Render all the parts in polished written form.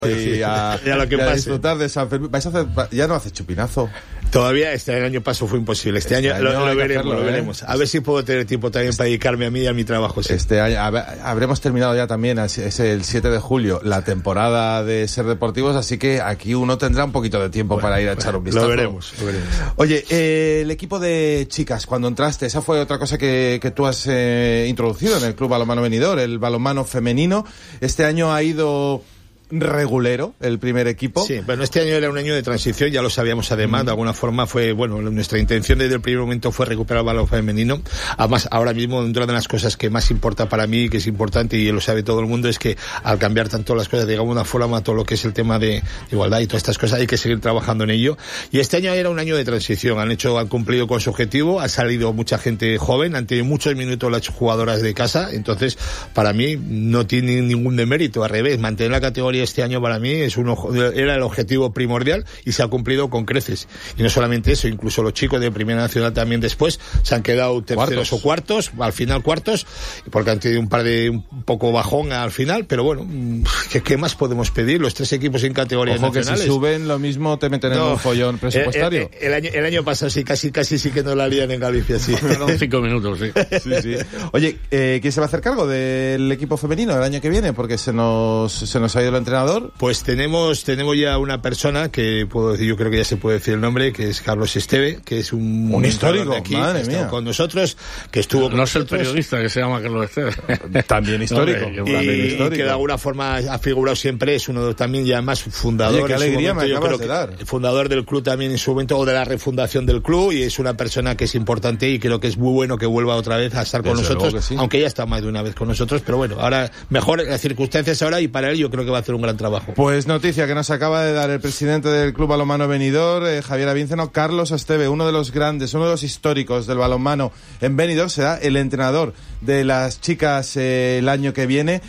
y a disfrutar de San Fermín. ¿Vais a hacer, ya no haces chupinazo? Todavía el año pasado fue imposible. Este año lo veremos. A ver si puedo tener tiempo también para dedicarme a mí y a mi trabajo. Sí. Este año habremos terminado ya también, es el 7 de julio, la temporada de Ser Deportivos, así que aquí uno tendrá un poquito de tiempo para ir a echar un vistazo. Lo veremos. Oye, el equipo de chicas, cuando entraste, esa fue otra cosa que tú has introducido en el Club Balonmano Benidorm, el balonmano femenino. Este año ha ido regulero el primer equipo. Sí, bueno, este año era un año de transición, ya lo sabíamos además, de alguna forma fue, bueno, nuestra intención desde el primer momento fue recuperar el balón femenino. Además, ahora mismo, una de las cosas que más importa para mí, que es importante y lo sabe todo el mundo, es que al cambiar tanto las cosas, digamos, de una forma, todo lo que es el tema de igualdad y todas estas cosas, hay que seguir trabajando en ello. Y este año era un año de transición, han cumplido con su objetivo, ha salido mucha gente joven, han tenido muchos minutos las jugadoras de casa, entonces, para mí, no tiene ningún demérito, al revés, mantener la categoría este año para mí era el objetivo primordial y se ha cumplido con creces. Y no solamente eso, incluso los chicos de Primera Nacional también después se han quedado terceros o cuartos, al final cuartos, porque han tenido un poco bajón al final, pero bueno, ¿qué más podemos pedir? Los tres equipos en categorías nacionales. Que si suben lo mismo te meten en un follón presupuestario. El año pasado sí, casi sí que nos la lían en Galicia, sí. Fueron 5 minutos, sí. Sí. Oye, ¿quién se va a hacer cargo del equipo femenino el año que viene? Porque se nos ha ido el entrenador. Pues tenemos ya una persona que puedo decir, yo creo que ya se puede decir el nombre, que es Carlos Esteve, que es un histórico, aquí, madre mía, con nosotros, que estuvo con no es el periodista que se llama Carlos Esteve. También histórico. Y que de alguna forma ha figurado siempre, es uno también ya más fundador. Oye, qué alegría me acabas de dar. Fundador del club también en su momento, o de la refundación del club, y es una persona que es importante y creo que es muy bueno que vuelva otra vez a estar con nosotros, sí. Aunque ya está más de una vez con nosotros, pero bueno, ahora mejor las circunstancias ahora, y para él yo creo que va a hacer un gran trabajo. Pues noticia que nos acaba de dar el presidente del Club Balonmano Benidorm, Javier Aviceno. Carlos Esteve, uno de los grandes, uno de los históricos del balonmano en Benidorm, será el entrenador de las chicas el año que viene.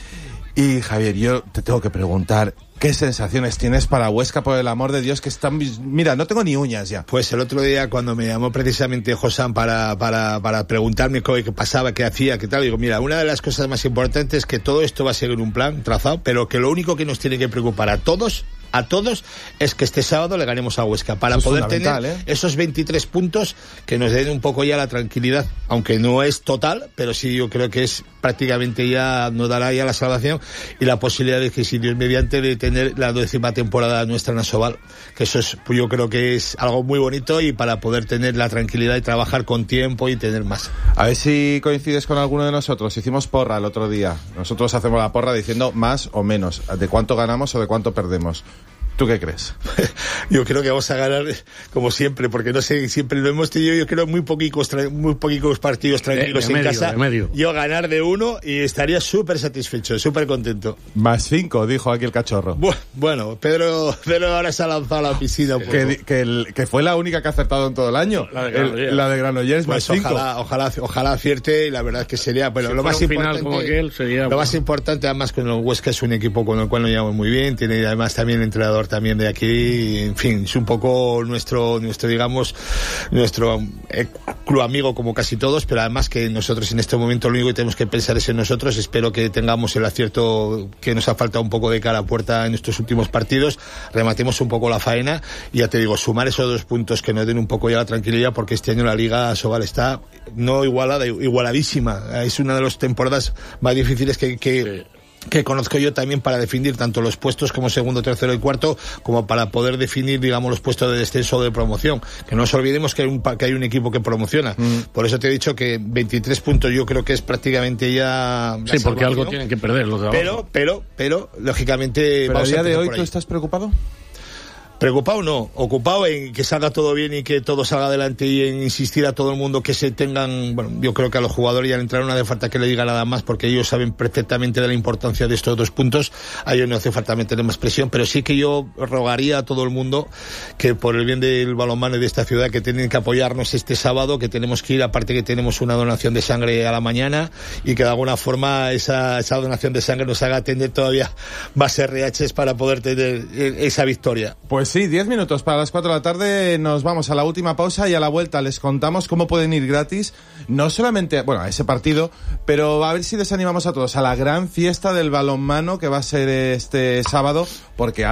Y Javier, yo te tengo que preguntar, ¿qué sensaciones tienes para Huesca, por el amor de Dios, que están... Mira, no tengo ni uñas ya. Pues el otro día, cuando me llamó precisamente Josán para preguntarme qué pasaba, qué hacía, qué tal, digo, mira, una de las cosas más importantes es que todo esto va a seguir un plan trazado, pero que lo único que nos tiene que preocupar a todos es que este sábado le ganemos a Huesca para poder tener esos 23 puntos que nos den un poco ya la tranquilidad, aunque no es total, pero sí yo creo que es prácticamente ya, nos dará ya la salvación y la posibilidad de que, si Dios mediante, de tener la 10ª temporada nuestra en Asobal, que eso es, yo creo que es algo muy bonito, y para poder tener la tranquilidad y trabajar con tiempo y tener más. A ver si coincides con alguno de nosotros. Hicimos porra el otro día. Nosotros hacemos la porra diciendo más o menos, de cuánto ganamos o de cuánto perdemos. ¿Tú qué crees? Yo creo que vamos a ganar como siempre, porque no sé, siempre lo hemos tenido, yo creo, muy poquicos partidos tranquilos en casa. Yo ganar de 1 y estaría súper satisfecho, súper contento. Más 5, dijo aquí el cachorro. Bueno, Pedro ahora se ha lanzado a la piscina un poco. Que fue la única que ha acertado en todo el año. La de Granollers, pues más 5. Ojalá acierte, y la verdad es que sería, bueno, si lo más importante, como aquel, sería más importante, además, con el Huesca es un equipo con el cual nos llevamos muy bien, tiene además también el entrenador también de aquí, en fin, es un poco nuestro club amigo, como casi todos, pero además que nosotros en este momento lo único que tenemos que pensar es en nosotros. Espero que tengamos el acierto que nos ha faltado un poco de cara a puerta en estos últimos partidos, rematemos un poco la faena y, ya te digo, sumar esos 2 puntos que nos den un poco ya la tranquilidad, porque este año la Liga Asobal está no igualada, igualadísima. Es una de las temporadas más difíciles que conozco yo también, para definir tanto los puestos como segundo, tercero y cuarto, como para poder definir, digamos, los puestos de descenso o de promoción. Que no nos olvidemos que hay un equipo que promociona. Por eso te he dicho que 23 puntos yo creo que es prácticamente ya... Sí, porque algo tienen que perder los de abajo. Pero lógicamente... ¿Pero a día de hoy tú estás preocupado? Preocupado no, ocupado en que salga todo bien y que todo salga adelante, y en insistir a todo el mundo que se tengan, bueno, yo creo que a los jugadores ya al entrar no hace falta que le diga nada más, porque ellos saben perfectamente de la importancia de estos 2 puntos, a ellos no hace falta meterle más presión, pero sí que yo rogaría a todo el mundo que, por el bien del balonmano y de esta ciudad, que tienen que apoyarnos este sábado, que tenemos que ir, aparte que tenemos una donación de sangre a la mañana, y que de alguna forma esa donación de sangre nos haga tener todavía más RHs para poder tener esa victoria. Pues Sí, 10 minutos para las 4 de la tarde. Nos vamos a la última pausa y a la vuelta les contamos cómo pueden ir gratis, no solamente, bueno, a ese partido, pero a ver si les animamos a todos a la gran fiesta del balonmano que va a ser este sábado, porque